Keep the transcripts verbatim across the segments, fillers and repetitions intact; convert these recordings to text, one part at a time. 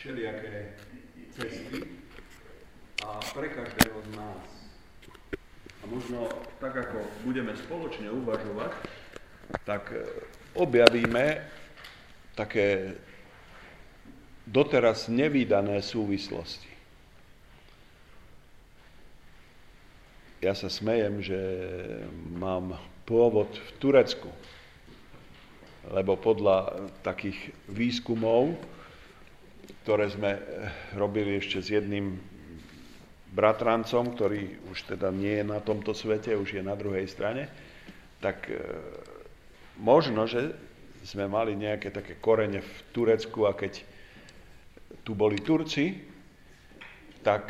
všelijaké cesty a pre každého z nás. A možno tak, ako budeme spoločne uvažovať, tak objavíme také doteraz nevídané súvislosti. Ja sa smejem, že mám pôvod v Turecku, lebo podľa takých výskumov, ktoré sme robili ešte s jedným bratrancom, ktorý už teda nie je na tomto svete, už je na druhej strane, tak možno, že sme mali nejaké také korene v Turecku a keď tu boli Turci, tak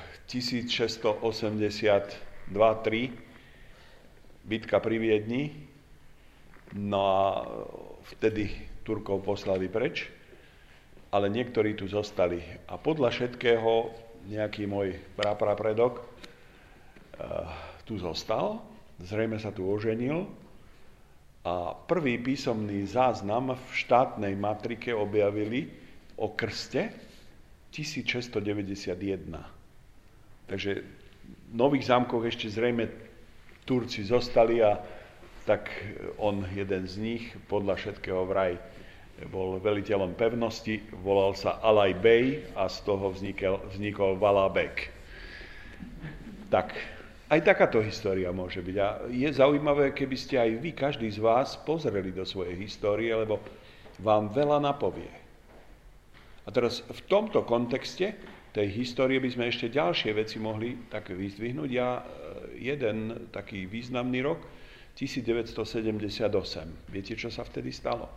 tisícšesťstoosemdesiatdva tri bitka pri Viedni, no a vtedy Turkov poslali preč, ale niektorí tu zostali. A podľa všetkého nejaký môj praprapredok uh, tu zostal, zrejme sa tu oženil a prvý písomný záznam v štátnej matrike objavili o krste tisícšesťstodeväťdesiatjeden. Takže v Nových Zámkoch ešte zrejme Turci zostali a tak on, jeden z nich, podľa všetkého vraj bol veliteľom pevnosti, volal sa Alaj Bey a z toho vznikol, vznikol Valabek. Tak, aj takáto história môže byť. A je zaujímavé, keby ste aj vy, každý z vás, pozreli do svojej histórie, lebo vám veľa napovie. A teraz v tomto kontexte tej histórie by sme ešte ďalšie veci mohli tak vyzdvihnúť. Ja jeden taký významný rok, tisícdeväťstosedemdesiatosem. Viete, čo sa vtedy stalo?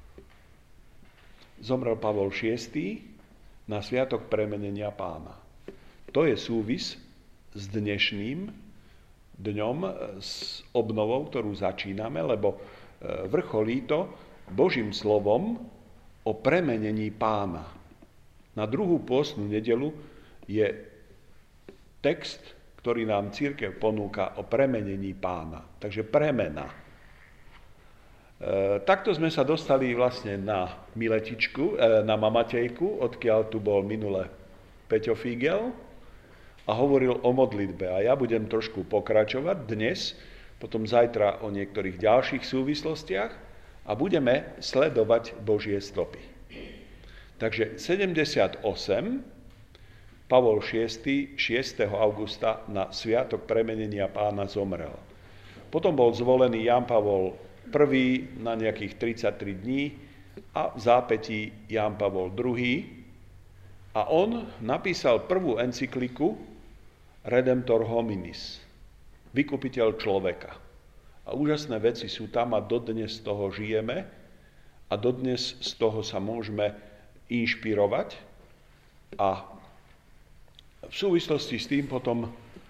Zomrel Pavol šiesty na sviatok premenenia Pána. To je súvis s dnešným dňom, s obnovou, ktorú začíname, lebo vrcholí to Božím slovom o premenení Pána. Na druhú pôstnu nedeľu je text, ktorý nám cirkev ponúka o premenení Pána. Takže premena. E, takto sme sa dostali vlastne na Miletičku, e, na Mamatejku, odkiaľ tu bol minule Peťo Figel a hovoril o modlitbe. A ja budem trošku pokračovať dnes, potom zajtra o niektorých ďalších súvislostiach a budeme sledovať Božie stopy. Takže sedemdesiatosem, Pavol šiesty, šiesteho augusta na sviatok premenenia Pána zomrel. Potom bol zvolený Ján Pavol prvý na nejakých tridsaťtri dní a v zápätí Ján Pavol druhý. A on napísal prvú encykliku Redemptor hominis, vykupiteľ človeka. A úžasné veci sú tam a dodnes z toho žijeme a dodnes z toho sa môžeme inšpirovať a v súvislosti s tým potom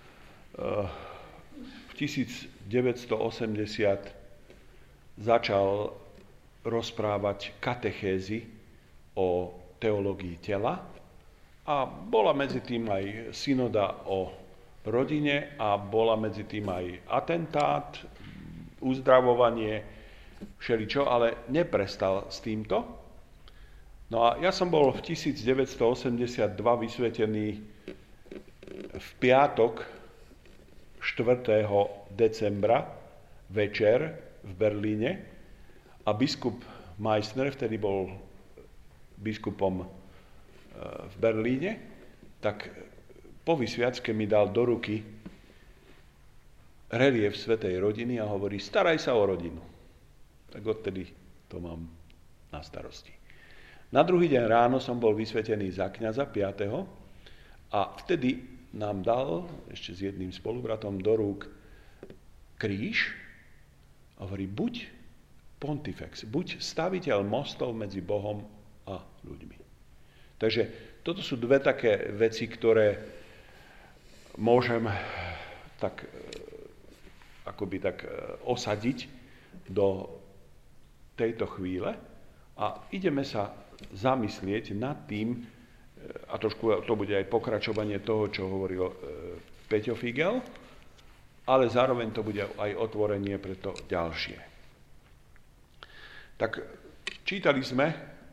v tisícdeväťstoosemdesiat začal rozprávať katechézy o teológii tela a bola medzi tým aj synoda o rodine a bola medzi tým aj atentát, uzdravovanie, všeličo, ale neprestal s týmto. No a ja som bol v tisícdeväťstoosemdesiatdva vysvetený v piatok štvrtého decembra večer v Berlíne a biskup Meissner, vtedy bol biskupom v Berlíne, tak po vysviacke mi dal do ruky relief svätej rodiny a hovorí, staraj sa o rodinu. Tak odtedy to mám na starosti. Na druhý deň ráno som bol vysvetený za kňaza piateho a vtedy nám dal ešte s jedným spolubratom do rúk kríž a hovorí, buď pontifex, buď staviteľ mostov medzi Bohom a ľuďmi. Takže toto sú dve také veci, ktoré môžem tak akoby tak osadiť do tejto chvíle a ideme sa zamyslieť nad tým, a trošku to bude aj pokračovanie toho, čo hovoril Peťo Figel, ale zároveň to bude aj otvorenie pre to ďalšie. Tak čítali sme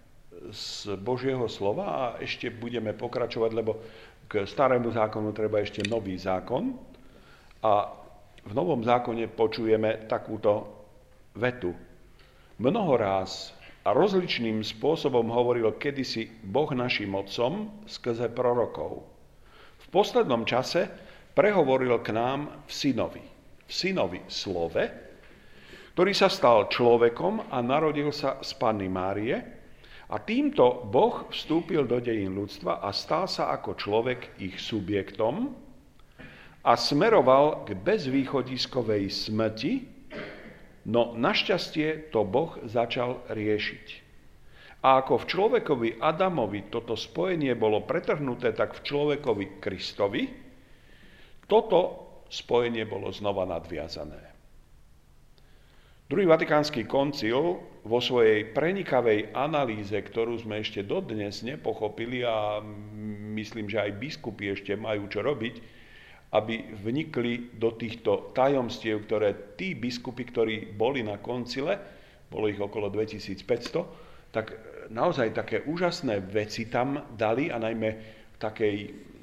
z Božieho slova a ešte budeme pokračovať, lebo k starému zákonu treba ešte nový zákon. A v novom zákone počujeme takúto vetu. Mnoho ráz a rozličným spôsobom hovoril kedysi Boh našim otcom skrze prorokov. V poslednom čase prehovoril k nám v synovi. V synovi slove, ktorý sa stal človekom a narodil sa z Panny Márie. A týmto Boh vstúpil do dejín ľudstva a stal sa ako človek ich subjektom a smeroval k bezvýchodiskovej smrti, no našťastie to Boh začal riešiť. A ako v človekovi Adamovi toto spojenie bolo pretrhnuté, tak v človekovi Kristovi toto spojenie bolo znova nadviazané. Druhý vatikánsky koncil vo svojej prenikavej analýze, ktorú sme ešte dodnes nepochopili a myslím, že aj biskupy ešte majú čo robiť, aby vnikli do týchto tajomstiev, ktoré tí biskupy, ktorí boli na koncile, bolo ich okolo dvetisícpäťsto, tak naozaj také úžasné veci tam dali a najmä v takej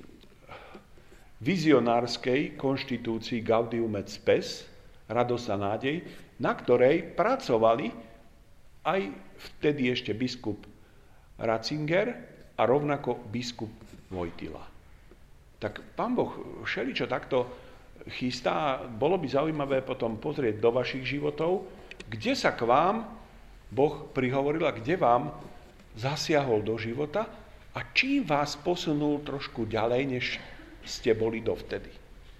vizionárskej konštitúcii Gaudium et Spes, radosť a nádej, na ktorej pracovali aj vtedy ešte biskup Ratzinger a rovnako biskup Wojtyla. Tak Pán Boh všeličo takto chystá. Bolo by zaujímavé potom pozrieť do vašich životov, kde sa k vám Boh prihovoril a kde vám zasiahol do života a čím vás posunul trošku ďalej, než ste boli dovtedy.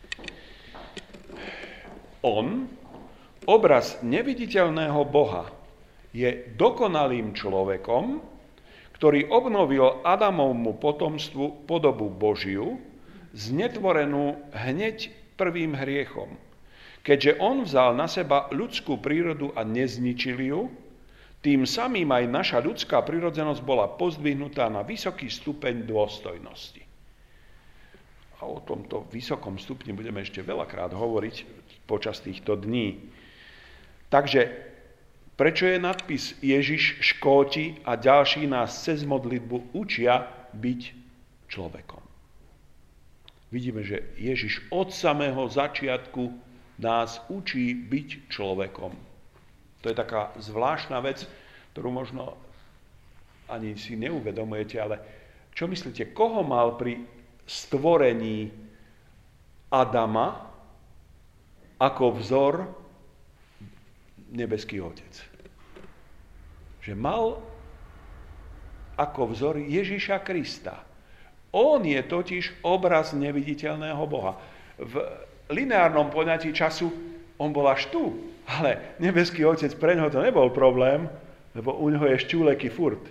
On, obraz neviditeľného Boha, je dokonalým človekom, ktorý obnovil Adamovmu potomstvu podobu Božiu, znetvorenú hneď prvým hriechom. Keďže on vzal na seba ľudskú prírodu a nezničil ju, tým samým aj naša ľudská prirodzenosť bola pozdvihnutá na vysoký stupeň dôstojnosti. A o tomto vysokom stupni budeme ešte veľakrát hovoriť počas týchto dní. Takže prečo je nadpis Ježiš škóti a ďalší nás cez modlitbu učia byť človekom? Vidíme, že Ježiš od samého začiatku nás učí byť človekom. To je taká zvláštna vec, ktorú možno ani si neuvedomujete, ale čo myslíte, koho mal pri stvorení Adama ako vzor nebeský Otec? Že mal ako vzor Ježiša Krista. On je totiž obraz neviditeľného Boha. V lineárnom poňatí času on bol až tu, ale nebeský Otec, pre ňoho to nebol problém, lebo u ňoho je šťúleky furt.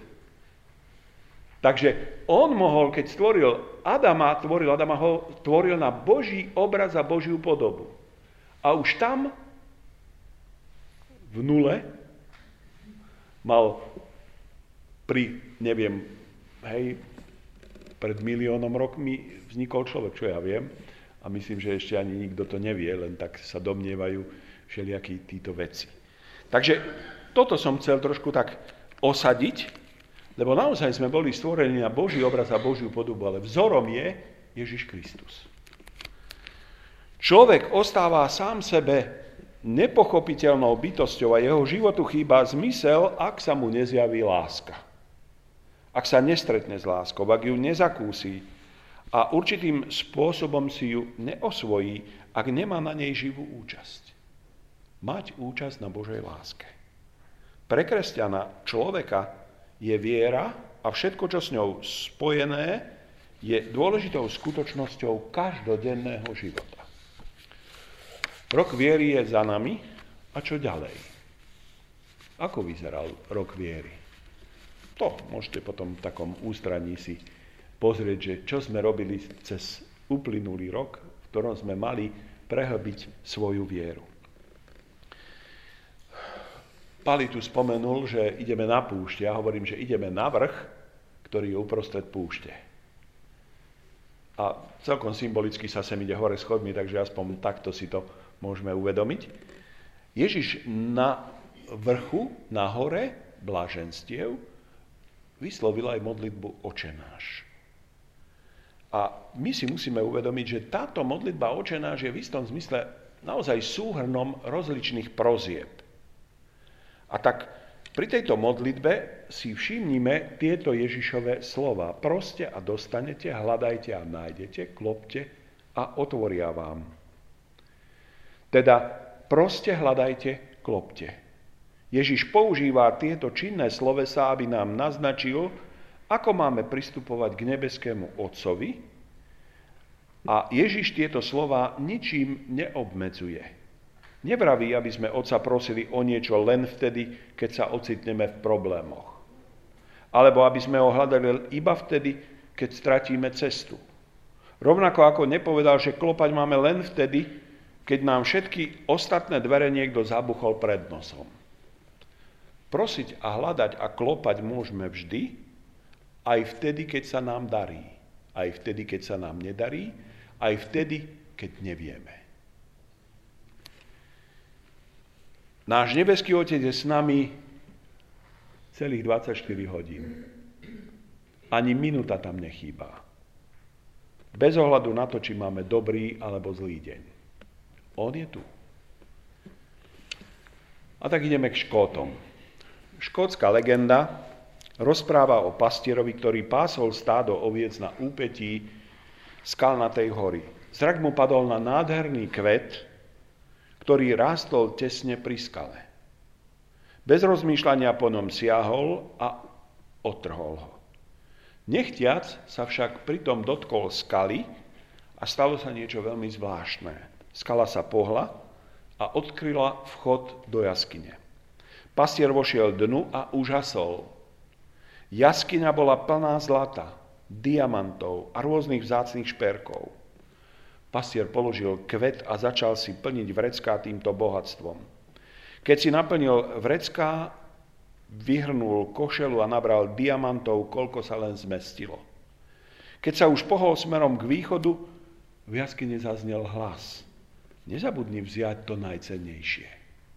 Takže on mohol, keď stvoril Adama, tvoril Adama, ho tvoril na Boží obraz a Božiu podobu. A už tam, v nule, mal pri, neviem, hej, pred miliónom rokmi vznikol človek, čo ja viem. A myslím, že ešte ani nikto to nevie, len tak sa domnievajú všelijakí títo veci. Takže toto som chcel trošku tak osadiť, lebo naozaj sme boli stvorení na Boží obraz a Božiu podobu, ale vzorom je Ježiš Kristus. Človek ostáva sám sebe nepochopiteľnou bytosťou a jeho životu chýba zmysel, ak sa mu nezjaví láska. Ak sa nestretne s láskou, ak ju nezakúsi a určitým spôsobom si ju neosvojí, ak nemá na nej živú účasť. Mať účasť na Božej láske. Pre kresťana človeka je viera a všetko, čo s ňou spojené, je dôležitou skutočnosťou každodenného života. Rok viery je za nami a čo ďalej? Ako vyzeral rok viery? To môžete potom v takom ústraní si pozrieť, že čo sme robili cez uplynulý rok, v ktorom sme mali prehlbiť svoju vieru. Pali tu spomenul, že ideme na púšť. Ja hovorím, že ideme na vrch, ktorý je uprostred púšte. A celkom symbolicky sa sem ide hore schodmi, takže aspoň takto si to môžeme uvedomiť. Ježiš na vrchu, na hore blaženstiev, vyslovil aj modlitbu Oče náš. A my si musíme uvedomiť, že táto modlitba Oče náš je v istom zmysle naozaj súhrnom rozličných prozieb. A tak pri tejto modlitbe si všimnime tieto Ježišove slova. Proste a dostanete, hľadajte a nájdete, klopte a otvoria vám. Teda proste, hľadajte, klopte. Ježiš používa tieto činné slovesá, aby nám naznačil, ako máme pristupovať k nebeskému Otcovi. A Ježiš tieto slova ničím neobmedzuje. Nevraví, aby sme Otca prosili o niečo len vtedy, keď sa ocitneme v problémoch. Alebo aby sme ho hľadali iba vtedy, keď stratíme cestu. Rovnako ako nepovedal, že klopať máme len vtedy, keď nám všetky ostatné dvere niekto zabuchol pred nosom. Prosiť a hľadať a klopať môžeme vždy, aj vtedy, keď sa nám darí. Aj vtedy, keď sa nám nedarí, aj vtedy, keď nevieme. Náš nebeský Otec je s nami celých dvadsaťštyri hodín. Ani minúta tam nechýba. Bez ohľadu na to, či máme dobrý alebo zlý deň. On je tu. A tak ideme k Škótom. Škótska legenda rozpráva o pastierovi, ktorý pásol stádo oviec na úpetí skalnatej hory. Zrak mu padol na nádherný kvet, ktorý rástol tesne pri skale. Bez rozmýšľania po ňom siahol a otrhol ho. Nechtiac sa však pritom dotkol skaly a stalo sa niečo veľmi zvláštne. Skala sa pohla a odkryla vchod do jaskyne. Pastier vošiel dnu a užasol. Jaskyňa bola plná zlata, diamantov a rôznych vzácnych šperkov. Pastier položil kvet a začal si plniť vrecká týmto bohatstvom. Keď si naplnil vrecká, vyhrnul košelu a nabral diamantov, koľko sa len zmestilo. Keď sa už pohol smerom k východu, v jaskyni zaznel hlas. Nezabudni vziať to najcennejšie.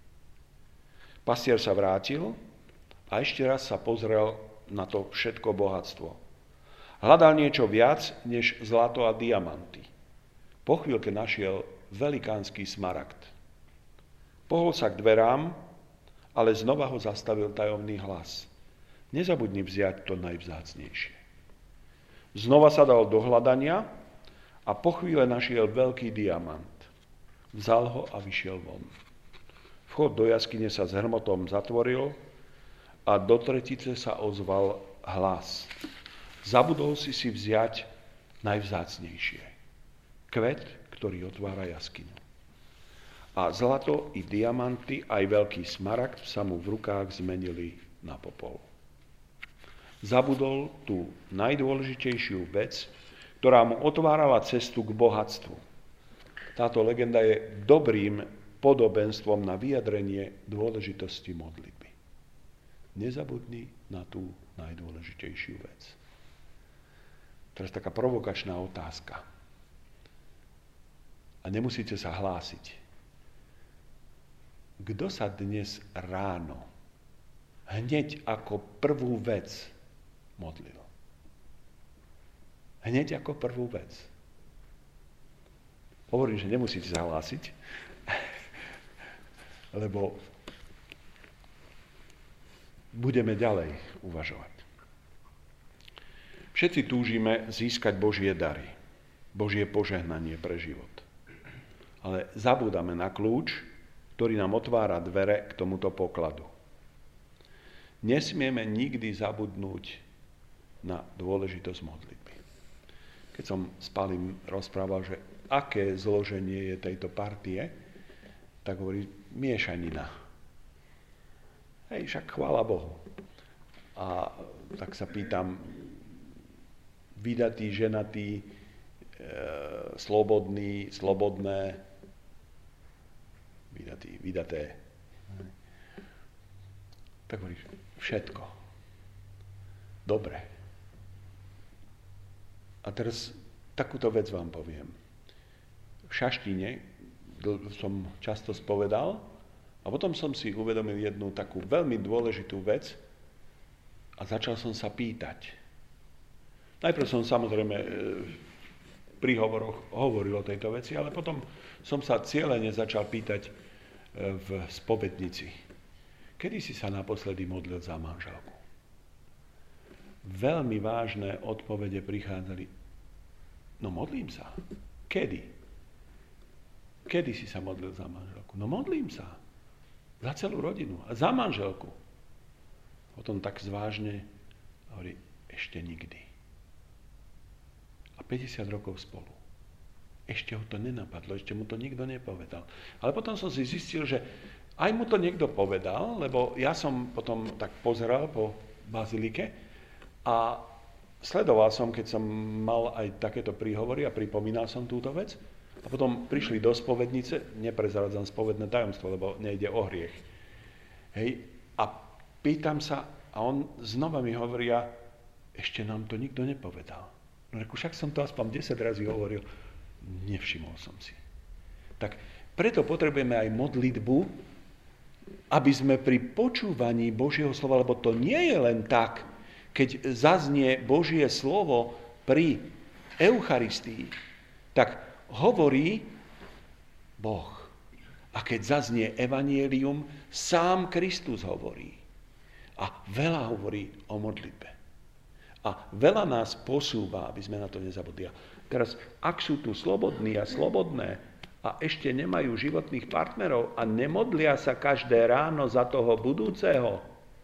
Pastier sa vrátil a ešte raz sa pozrel na to všetko bohatstvo. Hľadal niečo viac než zlato a diamanty. Po chvíľke našiel velikánsky smaragd. Pohol sa k dverám, ale znova ho zastavil tajomný hlas. Nezabudni vziať to najvzácnejšie. Znova sa dal do hľadania a po chvíle našiel veľký diamant. Vzal ho a vyšiel von. Vchod do jaskyne sa s hrmotom zatvoril a do tretice sa ozval hlas. Zabudol si si vziať najvzácnejšie. Kvet, ktorý otvára jaskyňu. A zlato i diamanty, aj veľký smaragd sa mu v rukách zmenili na popol. Zabudol tú najdôležitejšiu vec, ktorá mu otvárala cestu k bohatstvu. Táto legenda je dobrým podobenstvom na vyjadrenie dôležitosti modlitby. Nezabudni na tú najdôležitejšiu vec. Teraz taká provokačná otázka. A nemusíte sa hlásiť. Kto sa dnes ráno hneď ako prvú vec modlil? Hneď ako prvú vec. Hovorím, že nemusíte sa hlásiť, lebo budeme ďalej uvažovať. Všetci túžime získať Božie dary, Božie požehnanie pre život. Ale zabúdame na kľúč, ktorý nám otvára dvere k tomuto pokladu. Nesmieme nikdy zabudnúť na dôležitosť modlitby. Keď som s Palim rozprával, že aké zloženie je tejto partie, tak hovorí miešanina. Hej, však chvála Bohu. A tak sa pýtam, vydatý, ženatý, e, slobodný, slobodné, vydatý, vydaté. Tak hovoríš, všetko. Dobre. A teraz takúto vec vám poviem. V šaštine som často spovedal a potom som si uvedomil jednu takú veľmi dôležitú vec A začal som sa pýtať. Najprv som samozrejme v príhovoroch hovoril o tejto veci, ale potom som sa cieľene začal pýtať v spovednici. Kedy si sa naposledy modlil za manželku? Veľmi vážne odpovede prichádzali. No modlím sa. Kedy? Kedy si sa modlil za manželku? No modlím sa. Za celú rodinu. A za manželku. Potom tak zvážne hovorí, ešte nikdy. A päťdesiat rokov spolu. Ešte ho to nenapadlo, ešte mu to nikto nepovedal. Ale potom som si zistil, že aj mu to niekto povedal, lebo ja som potom tak pozeral po bazilike a sledoval som, keď som mal aj takéto príhovory a pripomínal som túto vec. A potom prišli do spovednice, neprezradzam spovedné tajomstvo, lebo nejde o hriech. Hej, a pýtam sa, a on znova mi hovoria, ešte nám to nikto nepovedal. No reku, však som to aspoň desať razy hovoril, nevšimol som si. Tak preto potrebujeme aj modlitbu, aby sme pri počúvaní Božieho slova, lebo to nie je len tak, keď zaznie Božie slovo pri Eucharistii, tak hovorí Boh. A keď zaznie evanjelium, sám Kristus hovorí. A veľa hovorí o modlitbe. A veľa nás posúva, aby sme na to nezabudli. A teraz, ak sú tu slobodní a slobodné a ešte nemajú životných partnerov a nemodlia sa každé ráno za toho budúceho,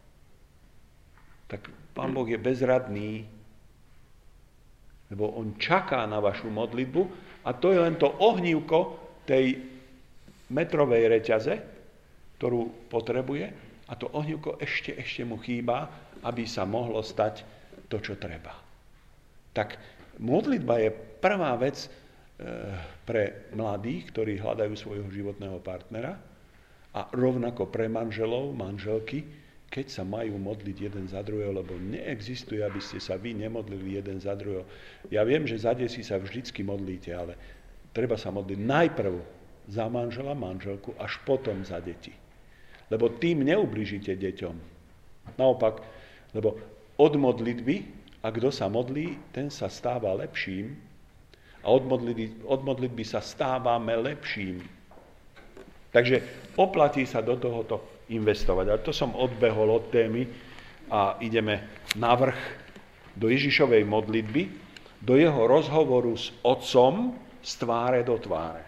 tak Pán Boh je bezradný, lebo on čaká na vašu modlitbu a to je len to ohnívko tej metrovej reťaze, ktorú potrebuje a to ohnívko ešte, ešte mu chýba, aby sa mohlo stať to, čo treba. Tak modlitba je prvá vec pre mladých, ktorí hľadajú svojho životného partnera a rovnako pre manželov, manželky, keď sa majú modliť jeden za druhého, lebo neexistuje, aby ste sa vy nemodlili jeden za druhého. Ja viem, že za desi sa vždycky modlíte, ale treba sa modliť najprv za manžela, manželku, až potom za deti. Lebo tým neublížite deťom. Naopak, lebo od modlitby, a kto sa modlí, ten sa stáva lepším a od modlitby, od modlitby sa stávame lepším. Takže oplatí sa do tohoto investovať. Ale to som odbehol od témy a ideme na vrch do Ježišovej modlitby, do jeho rozhovoru s Otcom z tváre do tváre.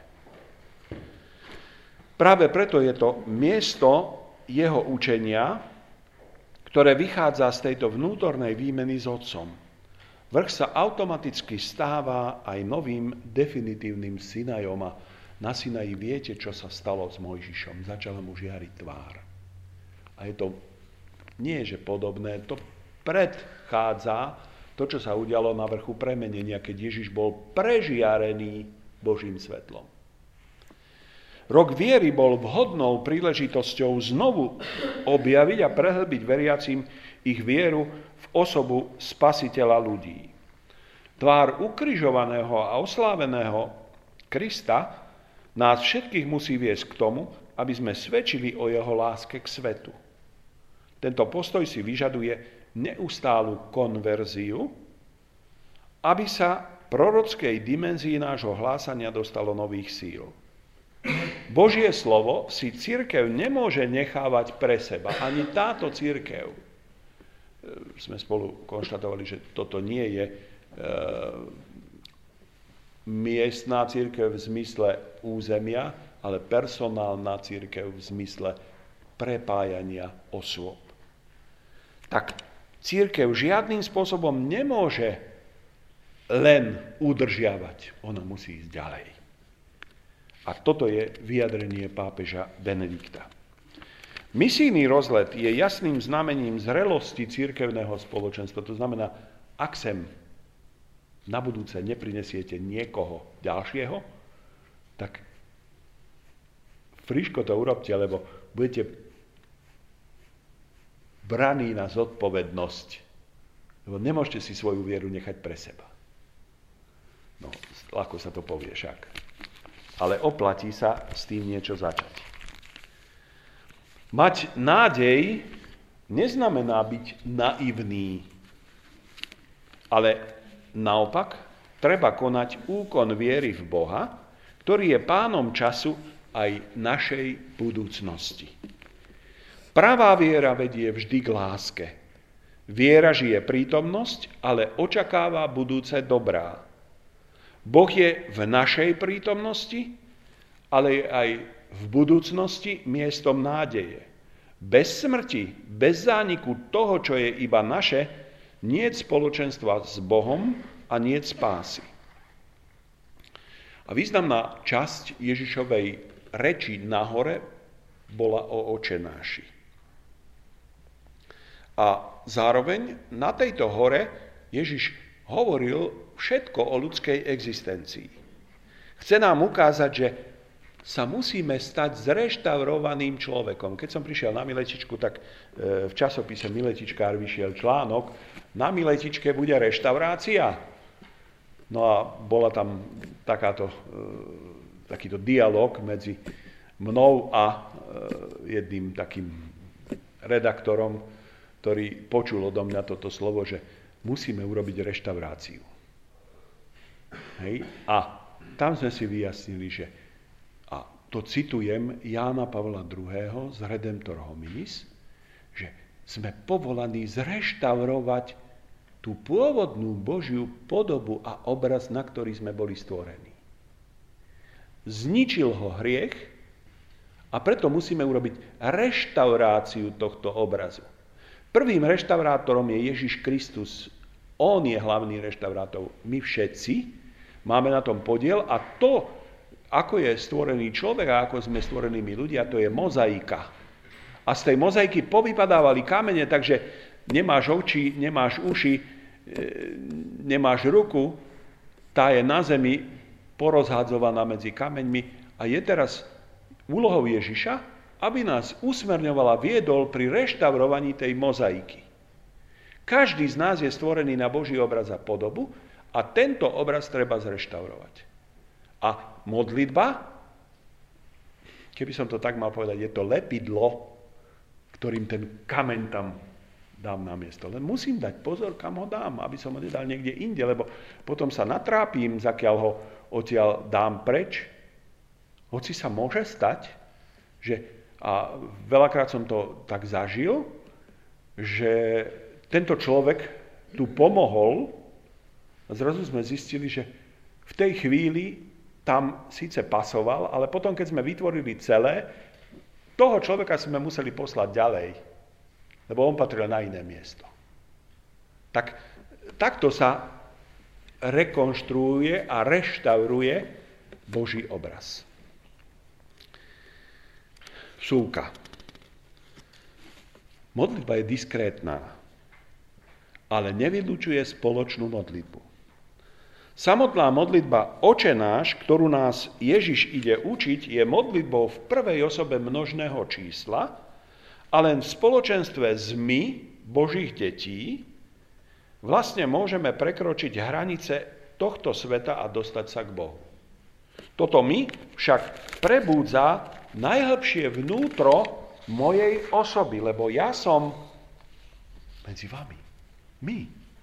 Práve preto je to miesto jeho učenia, ktoré vychádza z tejto vnútornej výmeny s Otcom. Vrch sa automaticky stáva aj novým definitívnym Sinajom a na Sinaji viete, čo sa stalo s Mojžišom. Začala mu žiariť tvár. A je to nie, že podobné, to predchádza to, čo sa udialo na vrchu premenenia, keď Ježiš bol prežiarený Božím svetlom. Rok viery bol vhodnou príležitosťou znovu objaviť a prehlbiť veriacim ich vieru v osobu Spasiteľa ľudí. Tvár ukrižovaného a osláveného Krista nás všetkých musí viesť k tomu, aby sme svedčili o jeho láske k svetu. Tento postoj si vyžaduje neustálu konverziu, aby sa prorockej dimenzii nášho hlásania dostalo nových síl. Božie slovo si cirkev nemôže nechávať pre seba. Ani táto cirkev. Sme spolu konštatovali, že toto nie je e, miestná cirkev v zmysle územia, ale personálna cirkev v zmysle prepájania osôb. Tak cirkev žiadnym spôsobom nemôže len udržiavať. Ona musí ísť ďalej. A toto je vyjadrenie pápeža Benedikta. Misijný rozlet je jasným znamením zrelosti cirkevného spoločenstva. To znamená, ak sem na budúce neprinesiete niekoho ďalšieho, tak friško to urobte, lebo budete braní na zodpovednosť. Lebo nemôžete si svoju vieru nechať pre seba. No, ľahko sa to povie však. Ale oplatí sa s tým niečo začať. Mať nádej neznamená byť naivný, ale naopak treba konať úkon viery v Boha, ktorý je pánom času aj našej budúcnosti. Pravá viera vedie vždy k láske. Viera žije prítomnosť, ale očakáva budúce dobrá. Boh je v našej prítomnosti, ale je aj v budúcnosti miestom nádeje. Bez smrti, bez zániku toho, čo je iba naše, niet spoločenstva s Bohom a niet spásy. A významná časť Ježišovej reči nahore bola o očenáši. A zároveň na tejto hore Ježiš hovoril všetko o ľudskej existencii. Chce nám ukázať, že sa musíme stať zreštaurovaným človekom. Keď som prišiel na Miletičku, tak v časopise Miletičkár vyšiel článok: na Miletičke bude reštaurácia. No a bola tam takáto, takýto dialog medzi mnou a jedným takým redaktorom, ktorý počul odo mňa toto slovo, že musíme urobiť reštauráciu. Hej? A tam sme si vyjasnili, že, a to citujem Jána Pavla druhého. z Redemptor hominis, že sme povolaní zreštaurovať tú pôvodnú Božiu podobu a obraz, na ktorý sme boli stvorení. Zničil ho hriech a preto musíme urobiť reštauráciu tohto obrazu. Prvým reštaurátorom je Ježiš Kristus. On je hlavný reštaurátor. My všetci máme na tom podiel a to, ako je stvorený človek a ako sme stvorení my ľudia, to je mozaika. A z tej mozaiky povypadávali kamene, takže nemáš oči, nemáš uši, nemáš ruku, tá je na zemi porozhádzovaná medzi kameňmi a je teraz úlohou Ježiša, aby nás usmerňovala, viedol pri reštaurovaní tej mozaiky. Každý z nás je stvorený na Boží obraz a podobu a tento obraz treba zreštaurovať. A modlitba, keby som to tak mal povedať, je to lepidlo, ktorým ten kameň tam dám na miesto. Len musím dať pozor, kam ho dám, aby som ho nedal niekde inde, lebo potom sa natrápim, zakiaľ ho odtiaľ dám preč. Hoci sa môže stať, že, a veľakrát som to tak zažil, že tento človek tu pomohol a zrazu sme zistili, že v tej chvíli tam síce pasoval, ale potom, keď sme vytvorili celé, toho človeka sme museli poslať ďalej, lebo on patril na iné miesto. Tak, takto sa rekonštruuje a reštauruje Boží obraz. Vsúka. Modlitba je diskrétna, ale nevylučuje spoločnú modlitbu. Samotná modlitba Očenáš, ktorú nás Ježiš ide učiť, je modlitbou v prvej osobe množného čísla, a len v spoločenstve s my, Božích detí, vlastne môžeme prekročiť hranice tohto sveta a dostať sa k Bohu. Toto my však prebúdza najhlbšie vnútro mojej osoby, lebo ja som medzi vami. My.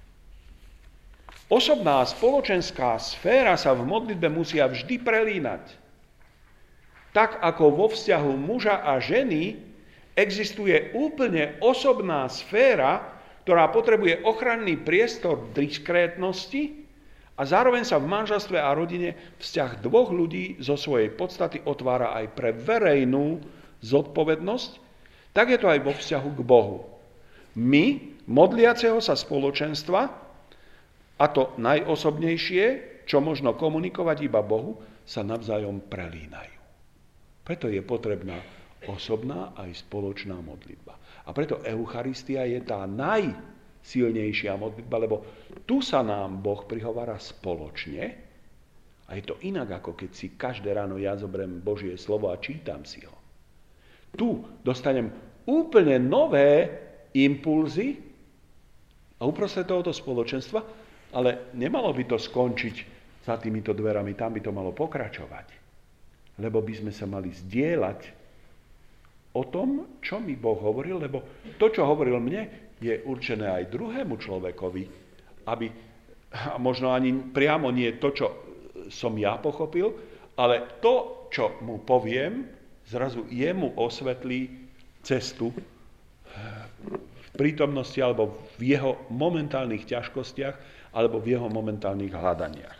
Osobná spoločenská sféra sa v modlitbe musia vždy prelínať. Tak ako vo vzťahu muža a ženy existuje úplne osobná sféra, ktorá potrebuje ochranný priestor diskrétnosti a zároveň sa v manželstve a rodine vzťah dvoch ľudí zo svojej podstaty otvára aj pre verejnú zodpovednosť, tak je to aj vo vzťahu k Bohu. My, modliaceho sa spoločenstva, a to najosobnejšie, čo možno komunikovať iba Bohu, sa navzájom prelínajú. Preto je potrebná osobná aj spoločná modlitba. A preto Eucharistia je tá najsilnejšia modlitba, lebo tu sa nám Boh prihovára spoločne a je to inak, ako keď si každé ráno ja zoberiem Božie slovo a čítam si ho. Tu dostanem úplne nové impulzy a uprostred tohoto spoločenstva, ale nemalo by to skončiť za týmito dverami, tam by to malo pokračovať. Lebo by sme sa mali zdieľať o tom, čo mi Boh hovoril, lebo to, čo hovoril mne, je určené aj druhému človekovi, aby, a možno ani priamo nie to, čo som ja pochopil, ale to, čo mu poviem, zrazu jemu osvetlí cestu v prítomnosti alebo v jeho momentálnych ťažkostiach alebo v jeho momentálnych hľadaniach.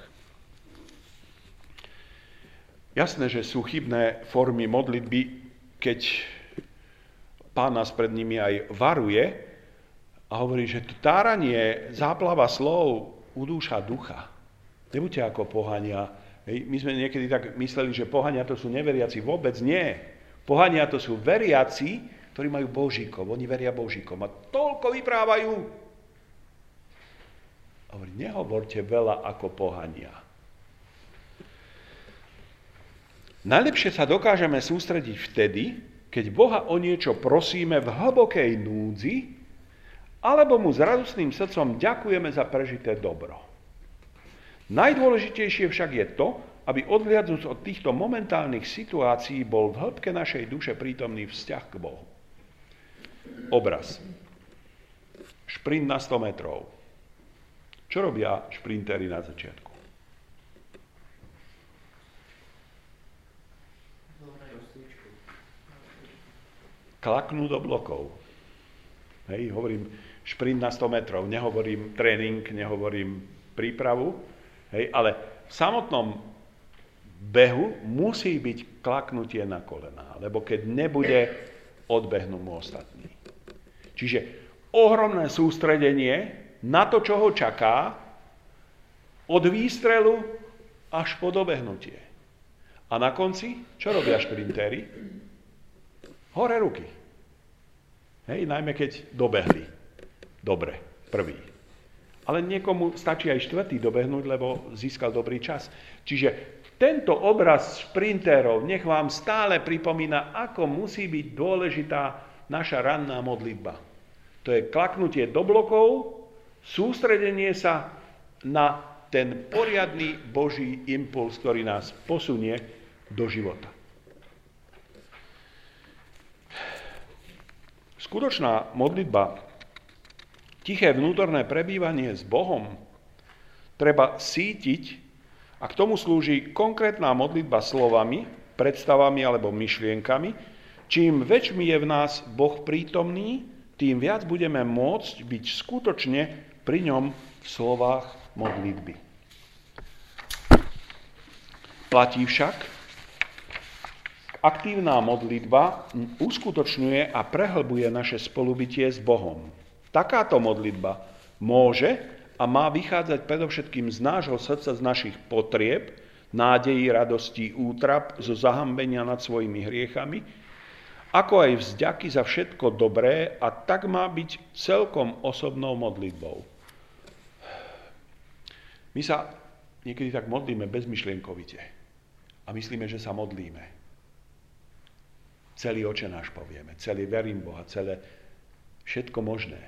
Jasné, že sú chybné formy modlitby, keď Pán nás pred nimi aj varuje a hovorí, že to táranie, záplava slov udúša ducha. Nebuďte ako pohania. Hej, my sme niekedy tak mysleli, že pohania to sú neveriaci. Vôbec nie. Pohania to sú veriaci, ktorí majú božíkov. Oni veria božíkom a toľko vyprávajú. Hovorí, nehovorte veľa ako pohania. Najlepšie sa dokážeme sústrediť vtedy, keď Boha o niečo prosíme v hlbokej núdzi, alebo mu s radostným srdcom ďakujeme za prežité dobro. Najdôležitejšie však je to, aby odhliadnúc od týchto momentálnych situácií bol v hĺbke našej duše prítomný vzťah k Bohu. Obraz. Šprint na sto metrov. Čo robia šprintéri na začiatku? Klaknú do blokov. Hej, hovorím šprint na sto metrov, nehovorím tréning, nehovorím prípravu, hej, ale v samotnom behu musí byť klaknutie na kolená, lebo keď nebude, odbehnú mu ostatní. Čiže ohromné sústredenie na to, čo ho čaká, od výstrelu až po dobehnutie. A na konci, čo robia šprintéri? Hore ruky. Hej, najmä keď dobehli. Dobre, prvý. Ale niekomu stačí aj štvrtý dobehnúť, lebo získal dobrý čas. Čiže tento obraz šprintérov nech vám stále pripomína, ako musí byť dôležitá naša ranná modlitba. To je klaknutie do blokov, sústredenie sa na ten poriadny Boží impuls, ktorý nás posunie do života. Skutočná modlitba, tiché vnútorné prebývanie s Bohom, treba sítiť a k tomu slúži konkrétna modlitba slovami, predstavami alebo myšlienkami. Čím väčšmi je v nás Boh prítomný, tým viac budeme môcť byť skutočne pri ňom v slovách modlitby. Platí však, aktívna modlitba uskutočňuje a prehlbuje naše spolubytie s Bohom. Takáto modlitba môže a má vychádzať predovšetkým z nášho srdca, z našich potrieb, nádejí, radostí, útrap, zo zahambenia nad svojimi hriechami, ako aj vzďaky za všetko dobré, a tak má byť celkom osobnou modlitbou. My sa niekedy tak modlíme bezmyšlienkovite a myslíme, že sa modlíme. Celý Oče náš povieme, celý verím Boha, celé všetko možné.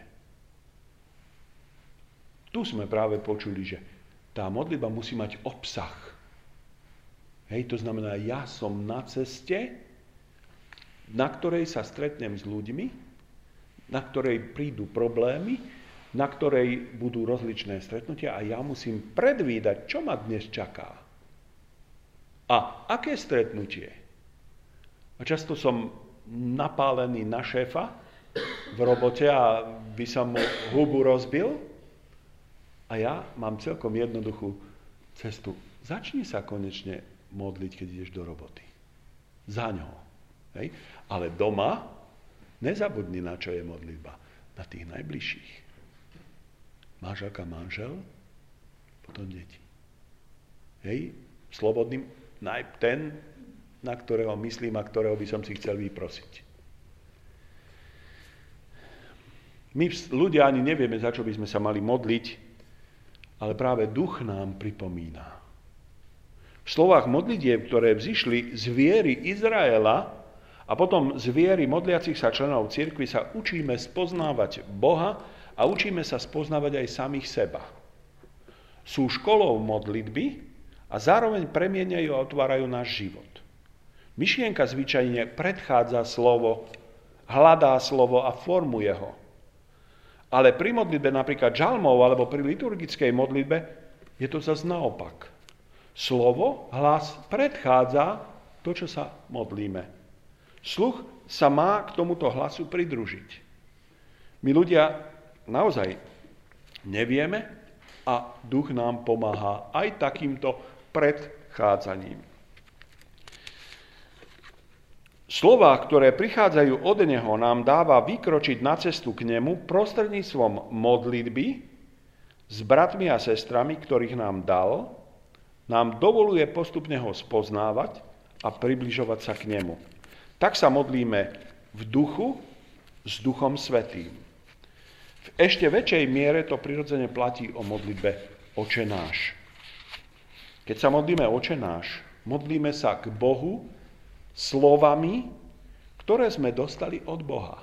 Tu sme práve počuli, že tá modlitba musí mať obsah. Hej, to znamená, ja som na ceste, na ktorej sa stretnem s ľuďmi, na ktorej prídu problémy, na ktorej budú rozličné stretnutia a ja musím predvídať, čo ma dnes čaká. A aké stretnutie? A často som napálený na šéfa v robote a by som mu hubu rozbil. A ja mám celkom jednoduchú cestu. Začni sa konečne modliť, keď ideš do roboty. Za ňo. Hej? Ale doma nezabudni, na čo je modlitba. Na tých najbližších. Manželka, manžel, potom deti. Hej? Slobodným, ten, na ktorého myslím a ktorého by som si chcel vyprosiť. My ľudia ani nevieme, za čo by sme sa mali modliť, ale práve duch nám pripomína. V slovách modlitieb, ktoré vzišli z viery Izraela a potom z viery modliacich sa členov cirkvi, sa učíme spoznávať Boha a učíme sa spoznávať aj samých seba. Sú školou modlitby a zároveň premieňajú a otvárajú náš život. Myšlienka zvyčajne predchádza slovo, hľadá slovo a formuje ho. Ale pri modlitbe napríklad žalmov alebo pri liturgickej modlitbe je to zase naopak. Slovo, hlas predchádza to, čo sa modlíme. Sluch sa má k tomuto hlasu pridružiť. My ľudia naozaj nevieme a duch nám pomáha aj takýmto predchádzaním. Slová, ktoré prichádzajú od neho, nám dáva vykročiť na cestu k nemu prostredníctvom modlitby s bratmi a sestrami, ktorých nám dal, nám dovoluje postupne ho spoznávať a približovať sa k nemu. Tak sa modlíme v duchu s Duchom Svätým. V ešte väčšej miere to prirodzene platí o modlitbe Oče náš. Keď sa modlíme Oče náš, modlíme sa k Bohu slovami, ktoré sme dostali od Boha.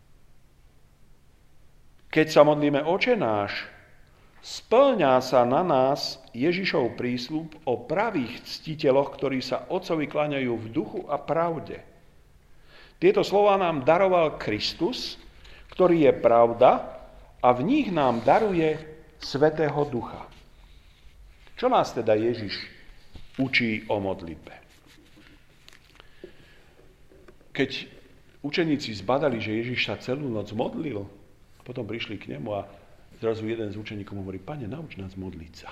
Keď sa modlíme Oče náš, spĺňa sa na nás Ježišov prísľub o pravých ctiteľoch, ktorí sa Otcovi kláňajú v duchu a pravde. Tieto slová nám daroval Kristus, ktorý je pravda, a v nich nám daruje Svätého Ducha. Čo nás teda Ježiš učí o modlitbe? Keď učeníci zbadali, že Ježiš sa celú noc modlil, potom prišli k nemu a zrazu jeden z učeníkov hovorí: Pane, nauč nás modliť sa.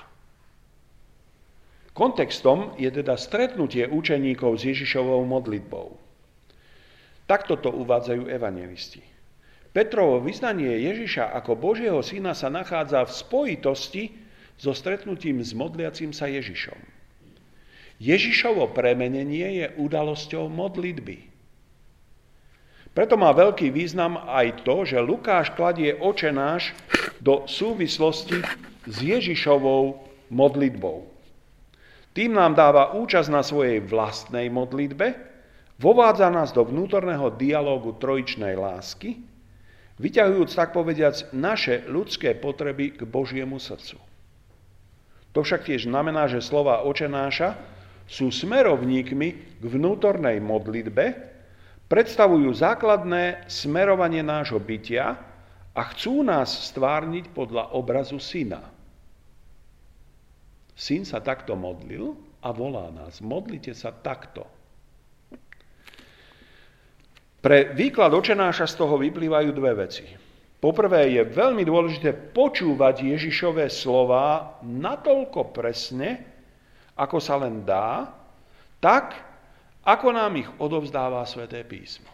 Kontextom je teda stretnutie učeníkov s Ježišovou modlitbou. Takto to uvádzajú evanjelisti. Petrovo vyznanie Ježiša ako Božieho syna sa nachádza v spojitosti so stretnutím s modliacím sa Ježišom. Ježišovo premenenie je udalosťou modlitby. Preto má veľký význam aj to, že Lukáš kladie Oče náš do súvislosti s Ježišovou modlitbou. Tým nám dáva účasť na svojej vlastnej modlitbe, vovádza nás do vnútorného dialógu trojičnej lásky, vyťahujúc tak povediac naše ľudské potreby k Božiemu srdcu. To však tiež znamená, že slova Oče náša sú smerovníkmi k vnútornej modlitbe, predstavujú základné smerovanie nášho bytia a chcú nás stvárniť podľa obrazu syna. Syn sa takto modlil a volá nás: modlite sa takto. Pre výklad Oče náša z toho vyplývajú dve veci. Poprvé, je veľmi dôležité počúvať Ježišové slová natoľko presne, ako sa len dá, tak, ako nám ich odovzdáva Sväté písmo.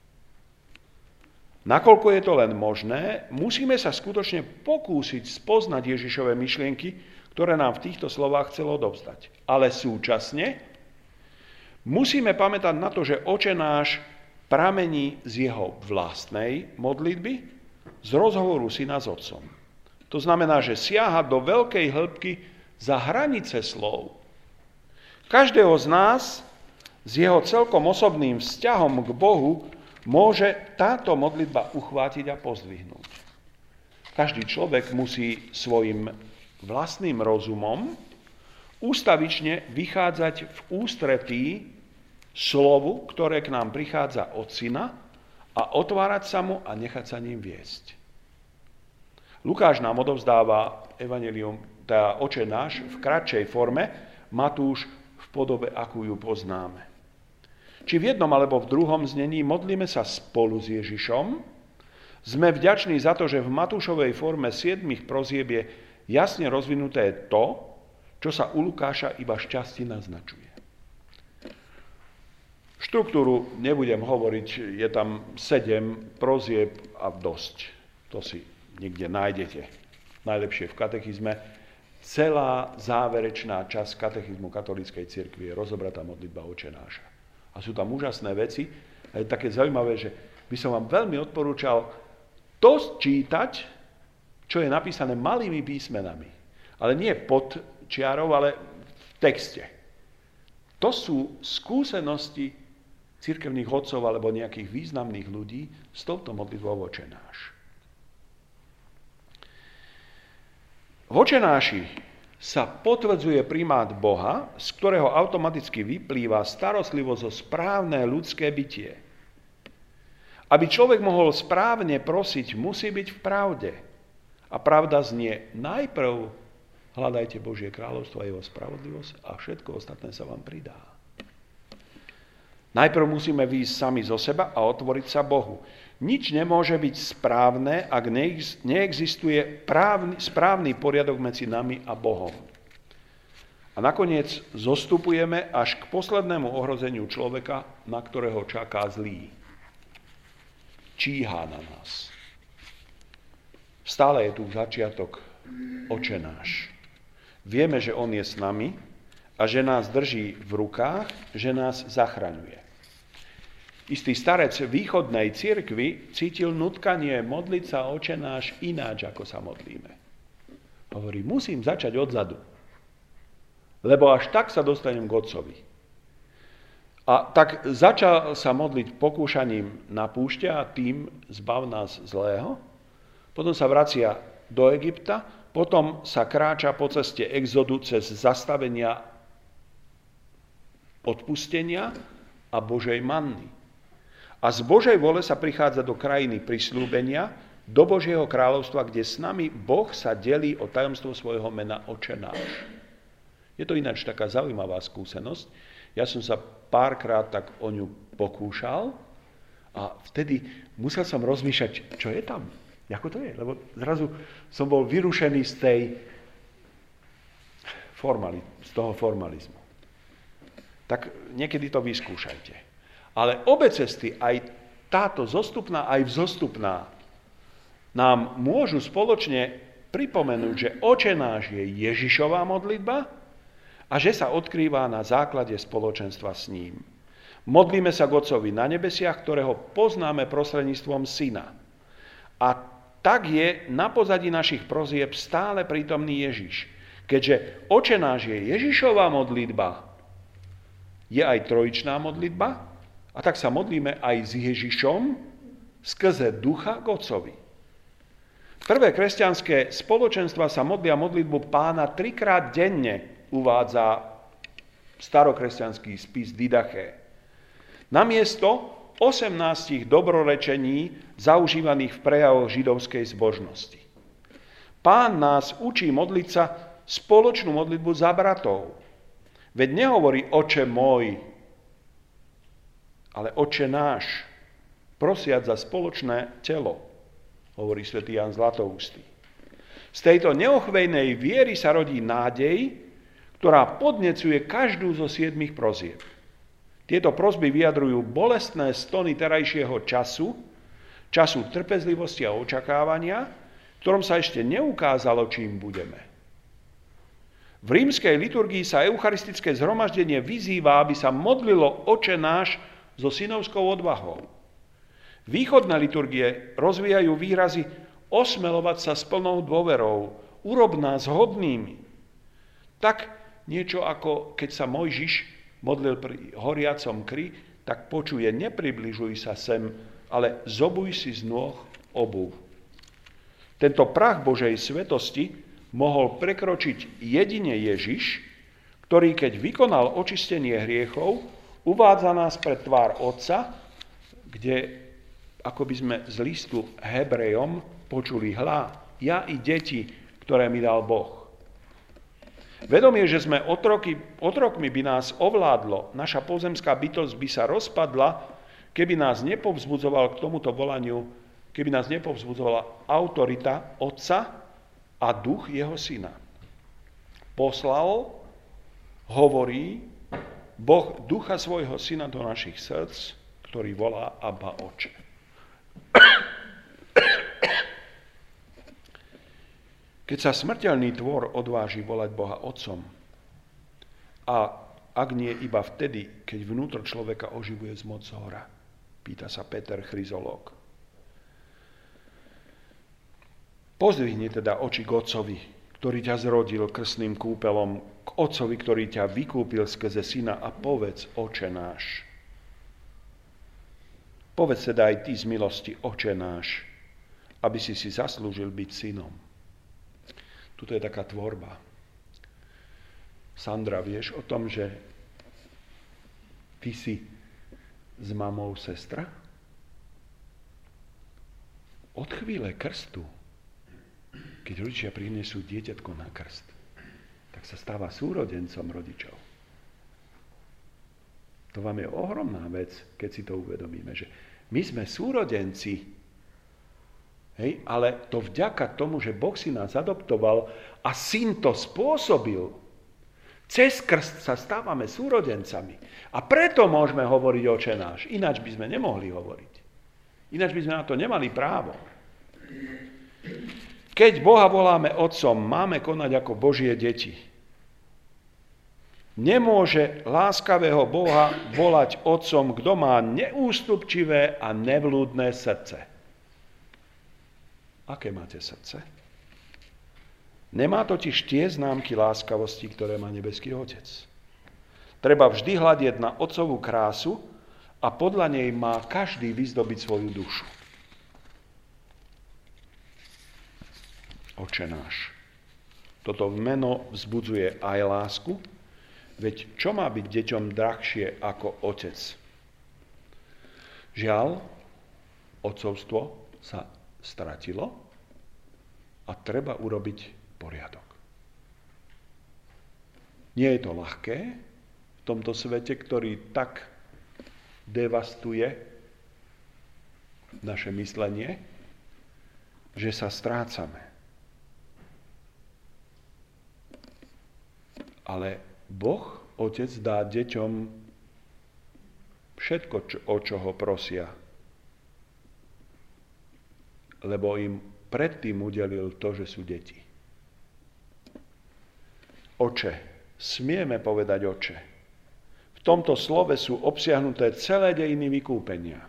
Nakoľko je to len možné, musíme sa skutočne pokúsiť spoznať Ježišove myšlienky, ktoré nám v týchto slovách chcel odovzdať. Ale súčasne musíme pamätať na to, že Oče náš pramení z jeho vlastnej modlitby, z rozhovoru syna s otcom. To znamená, že siaha do veľkej hĺbky za hranice slov. Každého z nás s jeho celkom osobným vzťahom k Bohu môže táto modlitba uchvátiť a pozdvihnúť. Každý človek musí svojim vlastným rozumom ústavične vychádzať v ústretí slovu, ktoré k nám prichádza od syna, a otvárať sa mu a nechať sa ním viesť. Lukáš nám odovzdáva evanjelium, teda Oče náš, v kratšej forme, Matúš v podobe, akú ju poznáme. Či v jednom alebo v druhom znení modlíme sa spolu s Ježišom, sme vďační za to, že v Matúšovej forme siedmich prozieb je jasne rozvinuté to, čo sa u Lukáša iba šťastí naznačuje. Štruktúru nebudem hovoriť, je tam sedem prozieb a dosť. To si niekde nájdete. Najlepšie v katechizme. Celá záverečná časť katechizmu katolíckej cirkvi je rozobratá modlitba Oče náša. A sú tam úžasné veci. A je také zaujímavé, že by som vám veľmi odporúčal to čítať, čo je napísané malými písmenami. Ale nie pod čiarou, ale v texte. To sú skúsenosti cirkevných otcov alebo nejakých významných ľudí s touto modlitbou Oče náš. V Oče náši sa potvrdzuje primát Boha, z ktorého automaticky vyplýva starostlivosť o správne ľudské bytie. Aby človek mohol správne prosiť, musí byť v pravde. A pravda znie: najprv hľadajte Božie kráľovstvo a jeho spravodlivosť a všetko ostatné sa vám pridá. Najprv musíme výjsť sami zo seba a otvoriť sa Bohu. Nič nemôže byť správne, ak neexistuje právny, správny poriadok medzi nami a Bohom. A nakoniec zostupujeme až k poslednému ohrozeniu človeka, na ktorého čaká zlý. Číha na nás. Stále je tu začiatok Oče náš. Vieme, že on je s nami a že nás drží v rukách, že nás zachraňuje. Istý starec východnej cirkvi cítil nutkanie modliť sa Oče náš ináč, ako sa modlíme. Hovorí: musím začať odzadu, lebo až tak sa dostanem k Otcovi. A tak začal sa modliť pokúšaním na púšte a tým: zbav nás zlého. Potom sa vracia do Egypta, potom sa kráča po ceste exodu cez zastavenia odpustenia a Božej manny. A z Božej vole sa prichádza do krajiny prisľúbenia, do Božieho kráľovstva, kde s nami Boh sa delí o tajomstvo svojho mena Oče náš. Je to ináč taká zaujímavá skúsenosť. Ja som sa párkrát tak o ňu pokúšal a vtedy musel som rozmýšľať, čo je tam, ako to je, lebo zrazu som bol vyrušený z tej formali, z toho formalizmu. Tak niekedy to vyskúšajte. Ale obe cesty, aj táto zostupná, aj vzostupná, nám môžu spoločne pripomenúť, že Oče náš je Ježišová modlitba a že sa odkrýva na základe spoločenstva s ním. Modlíme sa k Otcovi na nebesiach, ktorého poznáme prostredníctvom Syna. A tak je na pozadí našich prozieb stále prítomný Ježiš. Keďže Oče náš je Ježišová modlitba, je aj trojičná modlitba, a tak sa modlíme aj s Ježišom skrze Ducha k Otcovi. Prvé kresťanské spoločenstva sa modlia modlitbu Pána trikrát denne, uvádza starokresťanský spis Didaché. Namiesto osemnástich dobrorečení zaužívaných v prejavoch židovskej zbožnosti. Pán nás učí modliť sa spoločnú modlitbu za bratov. Veď nehovorí Oče môj, ale Oče náš, prosiať za spoločné telo, hovorí svätý Ján Zlatoústy. Z tejto neochvejnej viery sa rodí nádej, ktorá podnecuje každú zo siedmých prosieb. Tieto prosby vyjadrujú bolestné stony terajšieho času, času trpezlivosti a očakávania, v ktorom sa ešte neukázalo, čím budeme. V rímskej liturgii sa eucharistické zhromaždenie vyzýva, aby sa modlilo Oče náš so synovskou odvahou. Východné liturgie rozvíjajú výrazy osmelovať sa s plnou dôverou, urob nás hodnými. Tak niečo ako keď sa Mojžiš modlil pri horiacom kri, tak počuje: nepribližuj sa sem, ale zobuj si z nôh obuv. Tento prah Božej svetosti mohol prekročiť jedine Ježiš, ktorý keď vykonal očistenie hriechov, uvádza nás pred tvár Otca, kde, ako by sme z listu Hebrejom počuli: hľa, ja i deti, ktoré mi dal Boh. Vedomie, že sme otroky, otrokmi by nás ovládlo, naša pozemská bytosť by sa rozpadla, keby nás nepovzbudzoval k tomuto volaniu, keby nás nepovzbudzovala autorita Otca a duch jeho Syna. Poslal, hovorí Boh ducha svojho Syna do našich srdc, ktorý volá Abba Oče. Keď sa smrteľný tvor odváži volať Boha Otcom, a ak nie iba vtedy, keď vnútro človeka oživuje zmoc zhora, pýta sa Peter Chryzológ. Pozdvihni teda oči k Otcovi, ktorý ťa zrodil krstným kúpelom, k Otcovi, ktorý ťa vykúpil skrze Syna, a povedz: Oče náš. Povedz teda aj ty z milosti: Oče náš, aby si si zaslúžil byť synom. Tuto je taká tvorba. Sandra, vieš o tom, že ty si s mamou sestra? Od chvíle krstu, keď rodičia prinesú dieťatko na krst, tak sa stáva súrodencom rodičov. To vám je ohromná vec, keď si to uvedomíme, že my sme súrodenci, hej, ale to vďaka tomu, že Boh si nás adoptoval a syn to spôsobil. Cez krst sa stávame súrodencami. A preto môžeme hovoriť Oče náš. Ináč by sme nemohli hovoriť. Ináč by sme na to nemali právo. Keď Boha voláme Otcom, máme konať ako Božie deti. Nemôže láskavého Boha volať Otcom, kto má neústupčivé a nevľúdne srdce. Aké máte srdce? Nemá totiž tie známky láskavosti, ktoré má nebeský Otec. Treba vždy hľadieť na Otcovú krásu a podľa nej má každý vyzdobiť svoju dušu. Oče náš. Toto meno vzbudzuje aj lásku, veď čo má byť deťom drahšie ako otec? Žiaľ, otcovstvo sa stratilo a treba urobiť poriadok. Nie je to ľahké v tomto svete, ktorý tak devastuje naše myslenie, že sa strácame. Ale Boh, Otec, dá deťom všetko, čo, o čo ho prosia. Lebo im predtým udelil to, že sú deti. Oče, smieme povedať Oče. V tomto slove sú obsiahnuté celé dejiny vykúpenia.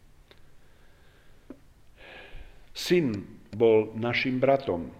Syn bol našim bratom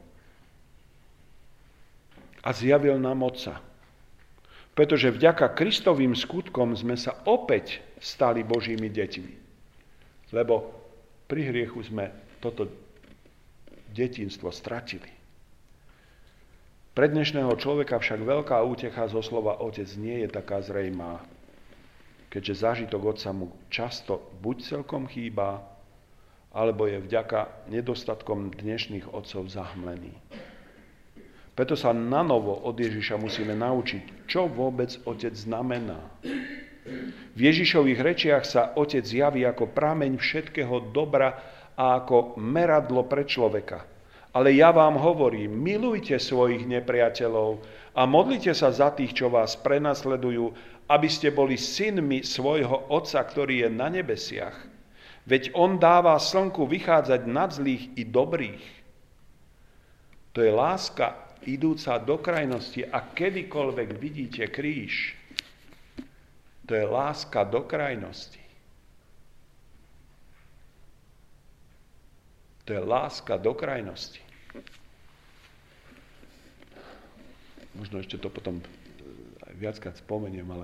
a zjavil nám Otca. Pretože vďaka Kristovým skutkom sme sa opäť stali Božími deťmi. Lebo pri hriechu sme toto detinstvo stratili. Pre dnešného človeka však veľká útecha zo slova Otec nie je taká zrejmá, keďže zážitok Otca mu často buď celkom chýba, alebo je vďaka nedostatkom dnešných otcov zahmlený. Preto sa nanovo od Ježiša musíme naučiť, čo vôbec Otec znamená. V Ježišových rečiach sa Otec javí ako prameň všetkého dobra a ako meradlo pre človeka. Ale ja vám hovorím, milujte svojich nepriateľov a modlite sa za tých, čo vás prenasledujú, aby ste boli synmi svojho Otca, ktorý je na nebesiach. Veď on dáva slnku vychádzať nad zlých i dobrých. To je láska idúca do krajnosti a kedykoľvek vidíte kríž, to je láska do krajnosti. To je láska do krajnosti. Možno ešte to potom aj viackrát spomeniem, ale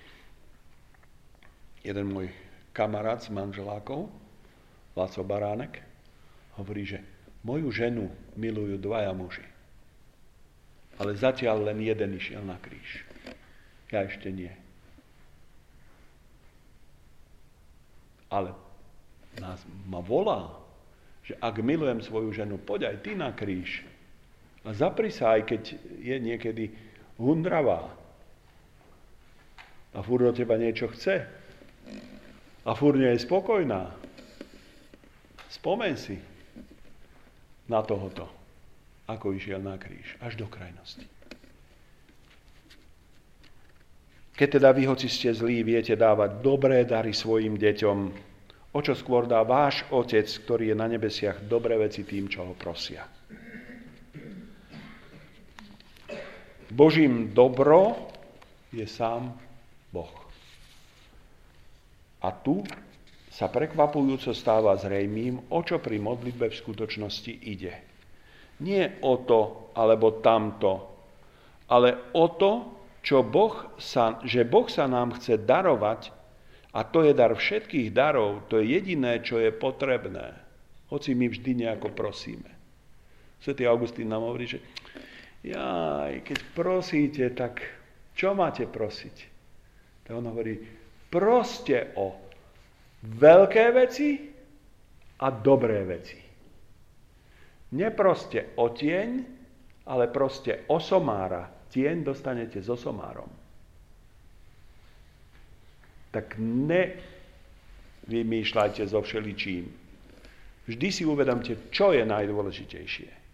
jeden môj kamarát z manželákov, Laco Baránek, hovorí, že moju ženu milujú dvaja muži. Ale zatiaľ len jeden išiel na kríž. Ja ešte nie. Ale nás ma volá, že ak milujem svoju ženu, poď aj ty na kríž. A zapri sa, aj keď je niekedy hundravá. A furt do teba niečo chce. A furt nie je spokojná. Spomeň si na tohoto, ako išiel na kríž, až do krajnosti. Keď teda vy, hoci ste zlí, viete dávať dobré dary svojim deťom, o čo skôr dá váš Otec, ktorý je na nebesiach, dobré veci tým, čo ho prosia. Božím dobro je sám Boh. A tu sa prekvapujúco stáva zrejmým, o čo pri modlitbe v skutočnosti ide. Nie o to, alebo tamto, ale o to, čo boh sa, že Boh sa nám chce darovať, a to je dar všetkých darov, to je jediné, čo je potrebné. Hoci my vždy nejako prosíme. Svätý Augustín nám hovorí, že jaj, keď prosíte, tak Čo máte prosiť? To on hovorí, proste o veľké veci a dobré veci. Neproste o tieň, ale proste o somára. Tieň dostanete so somárom. Tak nevymýšľajte so všeličím. Vždy si uvedomte, čo je najdôležitejšie.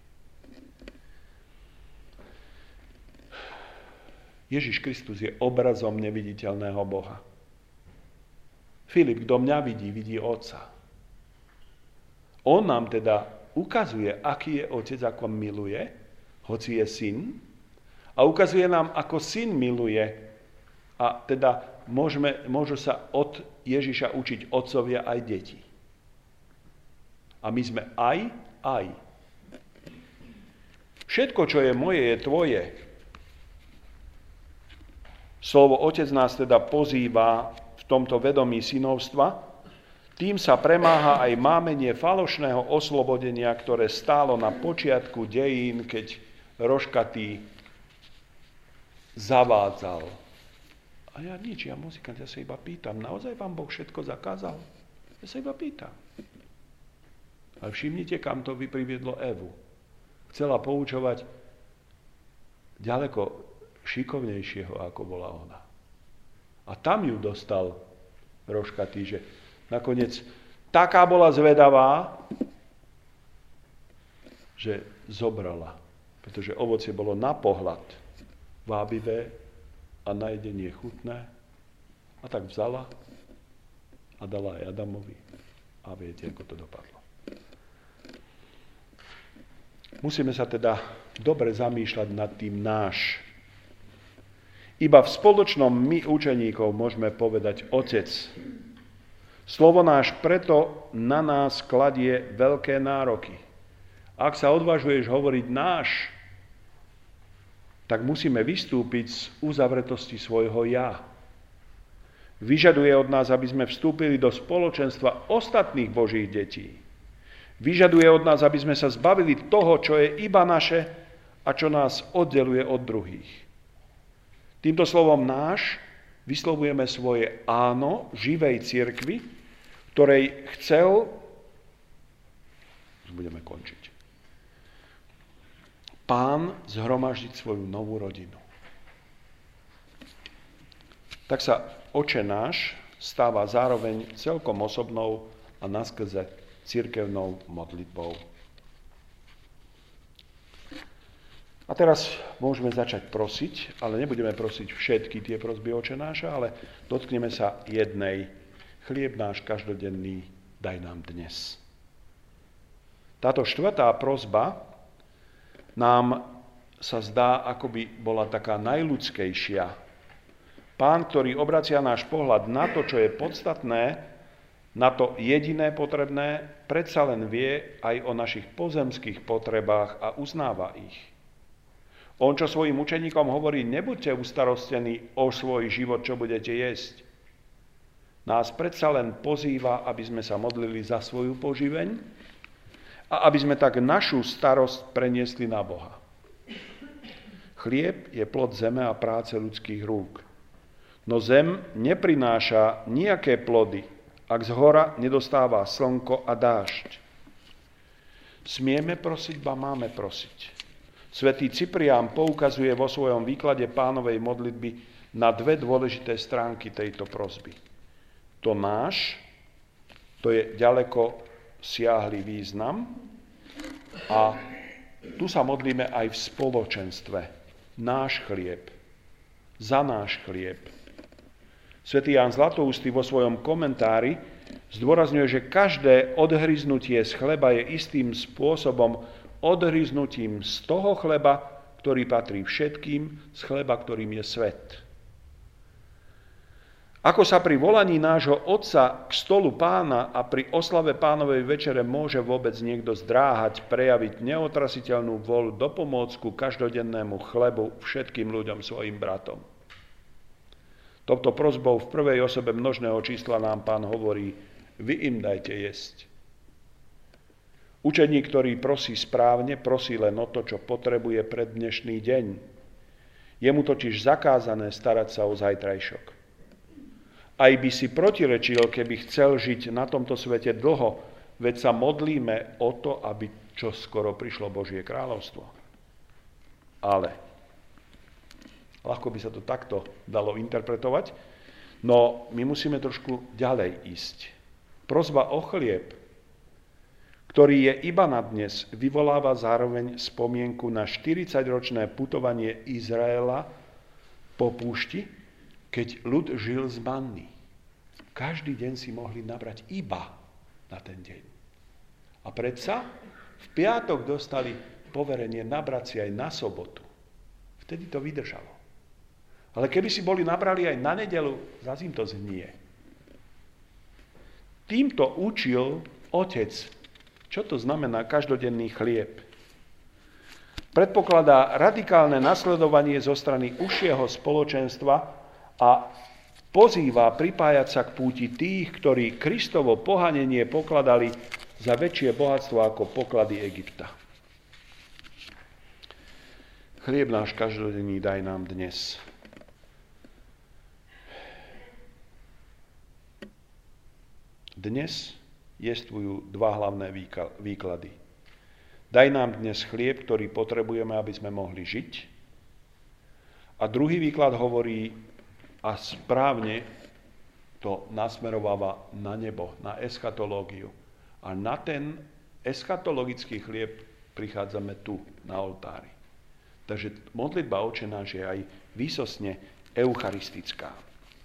Ježiš Kristus je obrazom neviditeľného Boha. Filip, kto mňa vidí, vidí Otca. On nám teda ukazuje, aký je Otec, ako miluje, hoci je syn, a ukazuje nám, ako syn miluje. A teda môžeme, môžu sa od Ježiša učiť otcovia aj deti. A my sme aj, aj. Všetko, čo je moje, je tvoje. Slovo Otec nás teda pozýva v tomto vedomí synovstva. Tým sa premáha aj mámenie falošného oslobodenia, ktoré stálo na počiatku dejín, keď Roškatý zavádzal. A ja nič, ja muzikant, ja sa iba pýtam, naozaj vám Boh všetko zakázal? Ja sa iba pýtam. Ale všimnite, kam to priviedlo Evu. Chcela poučovať ďaleko šikovnejšieho, ako bola ona. A tam ju dostal Roškatý, že nakoniec taká bola zvedavá, že zobrala. Pretože ovocie bolo na pohľad vábivé a na jedenie chutné. A tak vzala a dala aj Adamovi. A viete, ako to dopadlo. Musíme sa teda dobre zamýšľať nad tým náš. Iba v spoločnom my učeníkov môžeme povedať Otec. Slovo náš preto na nás kladie veľké nároky. Ak sa odvážuješ hovoriť náš, tak musíme vystúpiť z uzavretosti svojho ja. Vyžaduje od nás, aby sme vstúpili do spoločenstva ostatných Božích detí. Vyžaduje od nás, aby sme sa zbavili toho, čo je iba naše a čo nás oddeluje od druhých. Týmto slovom náš vyslovujeme svoje áno živej cirkvi, ktorej chcel, budeme končiť, Pán zhromaždiť svoju novú rodinu. Tak sa Oče náš stáva zároveň celkom osobnou a naskrze cirkevnou modlitbou. A teraz môžeme začať prosiť, ale nebudeme prosiť všetky tie prosby Oče náša, ale dotkneme sa jednej. Chlieb náš každodenný daj nám dnes. Táto štvrtá prosba nám sa zdá, ako by bola taká najľudskejšia. Pán, ktorý obracia náš pohľad na to, čo je podstatné, na to jediné potrebné, predsa len vie aj o našich pozemských potrebách a uznáva ich. On, čo svojim učeníkom hovorí, nebuďte ustarostení o svoj život, čo budete jesť. Nás predsa len pozýva, aby sme sa modlili za svoju poživeň a aby sme tak našu starosť preniesli na Boha. Chlieb je plod zeme a práce ľudských rúk. No zem neprináša nejaké plody, ak zhora nedostáva slnko a dážď. Smieme prosiť, ba máme prosiť. Svätý Cyprián poukazuje vo svojom výklade Pánovej modlitby na dve dôležité stránky tejto prosby. To náš, to je ďaleko siahly význam a tu sa modlíme aj v spoločenstve. Náš chlieb, za náš chlieb. Svätý Ján Zlatoústy vo svojom komentári zdôrazňuje, že každé odhryznutie z chleba je istým spôsobom odhryznutím z toho chleba, ktorý patrí všetkým, z chleba, ktorým je svet. Ako sa pri volaní nášho Otca k stolu Pána a pri oslave Pánovej večere môže vôbec niekto zdráhať prejaviť neotrasiteľnú vôľu do pomôcku každodennému chlebu všetkým ľuďom svojim bratom. Touto prosbou v prvej osobe množného čísla nám Pán hovorí, vy im dajte jesť. Učeník, ktorý prosí správne, prosí len o to, čo potrebuje pre dnešný deň. Je mu totiž zakázané starať sa o zajtrajšok. Aj by si protirečil, keby chcel žiť na tomto svete dlho, veď sa modlíme o to, aby čo skoro prišlo Božie kráľovstvo. Ale ľahko by sa to takto dalo interpretovať, no my musíme trošku ďalej ísť. Prosba o chlieb, ktorý je iba na dnes, vyvoláva zároveň spomienku na štyridsaťročné putovanie Izraela po púšti, keď ľud žil z manny. Každý deň si mohli nabrať iba na ten deň. A predsa v piatok dostali poverenie nabrať si aj na sobotu. Vtedy to vydržalo. Ale keby si boli nabrali aj na nedeľu, zase im to zhnie. Týmto učil otec, čo to znamená každodenný chlieb. Predpokladá radikálne nasledovanie zo strany užšieho spoločenstva a pozýva pripájať sa k púti tých, ktorí Kristovo pohanenie pokladali za väčšie bohatstvo ako poklady Egypta. Chlieb náš každodenný daj nám dnes. Dnes jestvujú dva hlavné výklady. Daj nám dnes chlieb, ktorý potrebujeme, aby sme mohli žiť. A druhý výklad hovorí, a správne to nasmerováva na nebo, na eschatológiu. A na ten eschatologický chlieb prichádzame tu, na oltári. Takže modlitba Otče náš je aj výsostne eucharistická.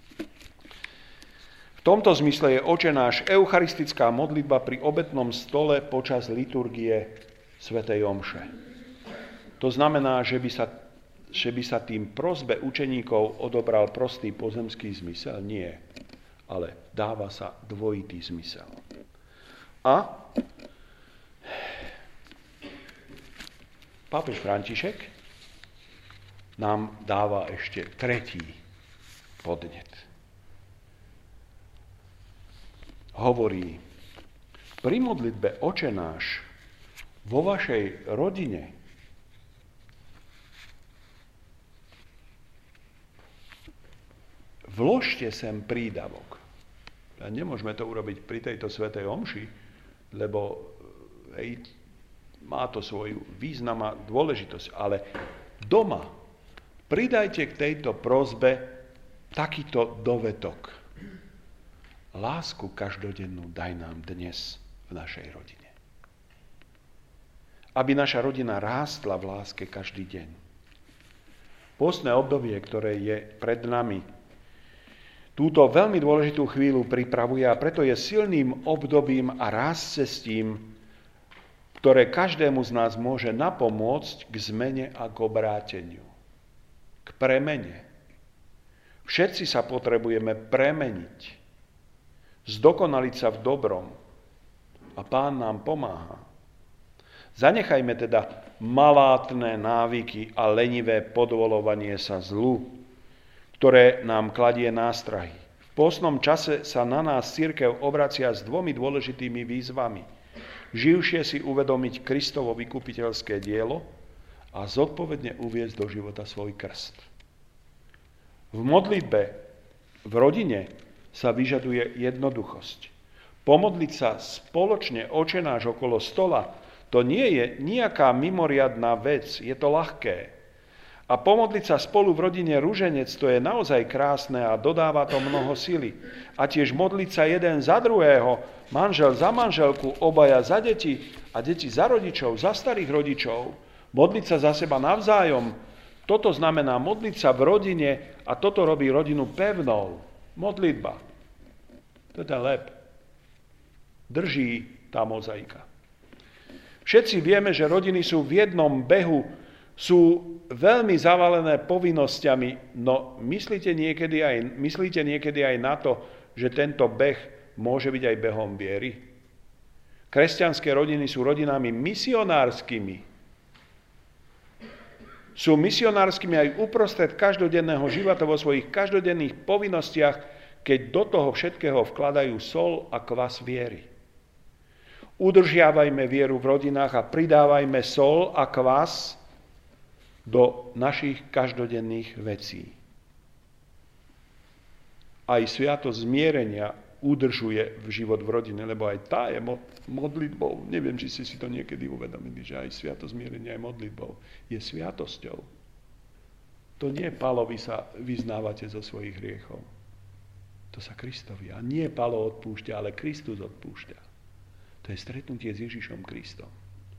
V tomto zmysle je Otče náš eucharistická modlitba pri obetnom stole počas liturgie svätej omše. To znamená, že by sa že by sa tým prosbe učeníkov odobral prostý pozemský zmysel? Nie, ale dáva sa dvojitý zmysel. A pápež František nám dáva ešte tretí podnet. Hovorí, pri modlitbe Otče náš vo vašej rodine vložte sem prídavok. A nemôžeme to urobiť pri tejto svätej omši, lebo hej, má to svoju význam a dôležitosť. Ale doma pridajte k tejto prosbe takýto dovetok. Lásku každodennú daj nám dnes v našej rodine. Aby naša rodina rástla v láske každý deň. Postné obdobie, ktoré je pred nami, túto veľmi dôležitú chvíľu pripravuje a preto je silným obdobím a rázcestím, ktoré každému z nás môže napomôcť k zmene a k obráteniu. K premene. Všetci sa potrebujeme premeniť. Zdokonaliť sa v dobrom. A Pán nám pomáha. Zanechajme teda malátne návyky a lenivé podvolovanie sa zlu, ktoré nám kladie nástrahy. V pôstnom čase sa na nás cirkev obracia s dvomi dôležitými výzvami. Živšie si uvedomiť Kristovo vykupiteľské dielo a zodpovedne uviesť do života svoj krst. V modlitbe, v rodine sa vyžaduje jednoduchosť. Pomodliť sa spoločne Otče náš okolo stola, to nie je nejaká mimoriadná vec, je to ľahké. A pomodliť sa spolu v rodine ruženec, to je naozaj krásne a dodáva to mnoho sily. A tiež modliť sa jeden za druhého, manžel za manželku, obaja za deti a deti za rodičov, za starých rodičov. Modliť sa za seba navzájom. Toto znamená modliť sa v rodine a toto robí rodinu pevnou. Modlitba. To je ten lep. Drží tá mozaika. Všetci vieme, že rodiny sú v jednom behu, sú veľmi zavalené povinnosťami, no myslíte niekedy aj, myslíte niekedy aj na to, že tento beh môže byť aj behom viery? Kresťanské rodiny sú rodinami misionárskymi. Sú misionárskymi aj uprostred každodenného života vo svojich každodenných povinnostiach, keď do toho všetkého vkladajú sol a kvas viery. Udržiavajme vieru v rodinách a pridávajme sol a kvas do našich každodenných vecí. Aj sviatosť zmierenia udržuje v život v rodine, lebo aj tá je modlitbou. Neviem, či ste si to niekedy uvedomili, že aj sviatosť zmierenia je modlitbou. Je sviatosťou. To nie Palo, vy sa vyznávate zo svojich hriechov. To sa Kristovi. A nie Palo odpúšťa, ale Kristus odpúšťa. To je stretnutie s Ježišom Kristom.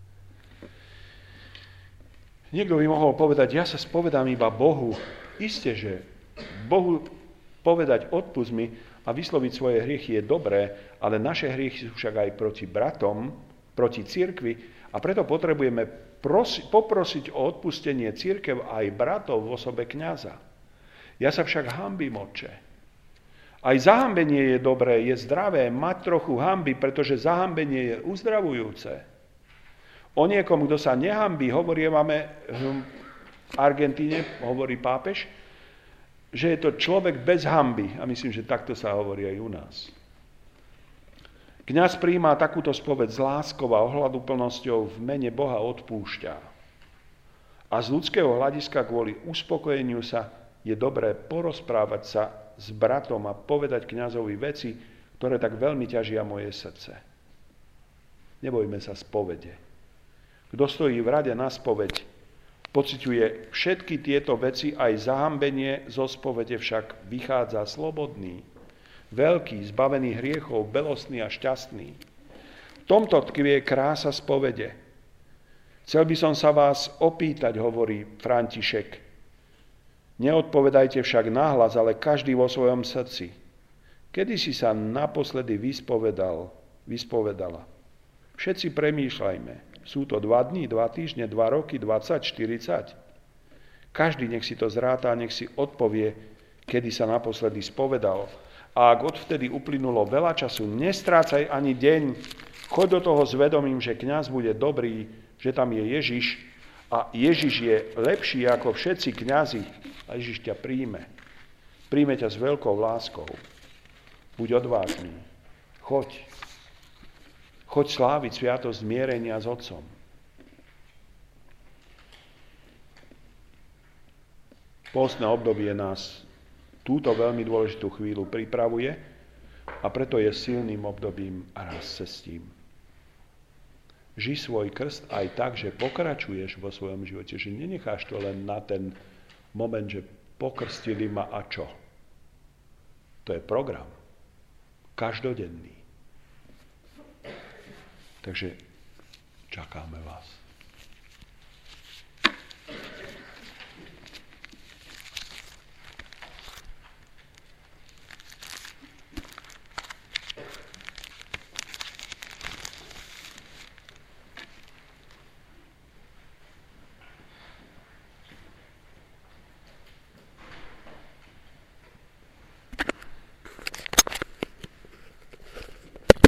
Niekto by mohol povedať, ja sa spovedám iba Bohu. Isté, že Bohu povedať odpusť mi a vysloviť svoje hriechy je dobré, ale naše hriechy sú však aj proti bratom, proti cirkvi a preto potrebujeme prosi, poprosiť o odpustenie cirkev aj bratov v osobe kňaza. Ja sa však hanbím, otče. Aj zahambenie je dobré, je zdravé mať trochu hanby, pretože zahambenie je uzdravujúce. O niekom, kto sa nehambí, hovoríme v Argentíne, hovorí pápež, že je to človek bez hanby. A myslím, že takto sa hovorí aj u nás. Kňaz prijíma takúto spoveď s láskou a ohľaduplnosťou v mene Boha odpúšťa. A z ľudského hľadiska kvôli uspokojeniu sa je dobré porozprávať sa s bratom a povedať kňazovi veci, ktoré tak veľmi ťažia moje srdce. Nebojme sa spovede. Kto stojí v rade na spoveď, pociťuje všetky tieto veci, aj zahambenie zo spovede však vychádza slobodný, veľký, zbavený hriechov, belostný a šťastný. V tomto tkvie krása spovede. Chcel by som sa vás opýtať, hovorí František. Neodpovedajte však nahlas, ale každý vo svojom srdci. Kedy si sa naposledy vyspovedal, vyspovedala? Všetci premýšľajme. Sú to dva dni, dva týždne, dva roky, dvadsať, štyridsať. Každý nech si to zráta, nech si odpovie, kedy sa naposledy spovedal. A ak odvtedy uplynulo veľa času, nestrácaj ani deň. Choď do toho s vedomím, že kňaz bude dobrý, že tam je Ježiš a Ježiš je lepší ako všetci kňazi a Ježiš ťa príjme. Príjme ťa s veľkou láskou. Buď odvážny. Choď. Choď sláviť sviatosť zmierenia s Otcom. Postné obdobie nás túto veľmi dôležitú chvíľu pripravuje a preto je silným obdobím a raz cestím. Žij svoj krst aj tak, že pokračuješ vo svojom živote, že nenecháš to len na ten moment, že pokrstili ma a čo. To je program. Každodenný. Takže čakáme vás.